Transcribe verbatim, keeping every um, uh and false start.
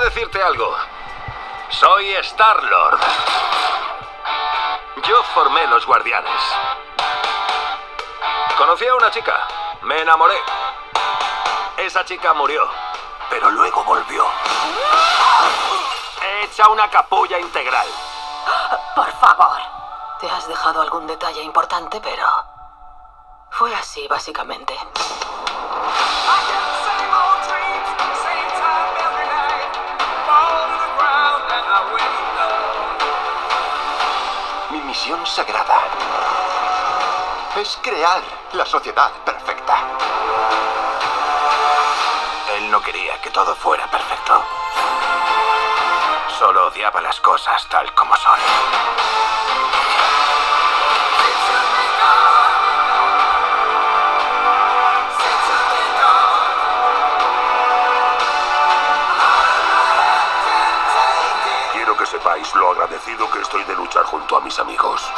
decirte algo. Soy Star-Lord. Yo formé los Guardianes. Conocí a una chica. Me enamoré. Esa chica murió, pero luego volvió. Hecha una capulla integral. Por favor. Te has dejado algún detalle importante, pero... fue así, básicamente. Mi misión sagrada es crear la sociedad perfecta. Él no quería que todo fuera perfecto. Solo odiaba las cosas tal como son. Quiero que sepáis lo agradecido que estoy de luchar junto a mis amigos.